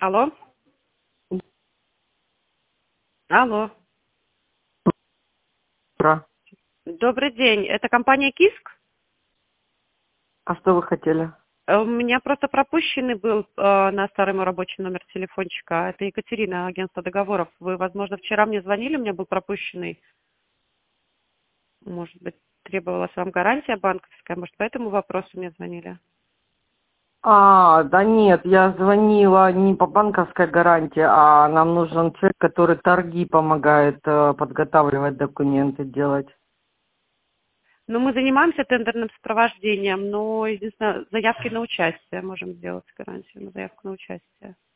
Алло. Алло. Утро. Добрый день. Это компания КИСК? А что вы хотели? У меня просто пропущенный был на старый мой рабочий номер телефончика. Это Екатерина, агентство договоров. Вы, возможно, вчера мне звонили, у меня был пропущенный. Может быть, требовалась вам гарантия банковская? Может, по этому вопросу мне звонили? Да нет, я звонила не по банковской гарантии, а нам нужен человек, который торги помогает подготавливать документы, делать. Ну, мы занимаемся тендерным сопровождением, но, единственное, заявки на участие можем сделать гарантию на заявку на участие.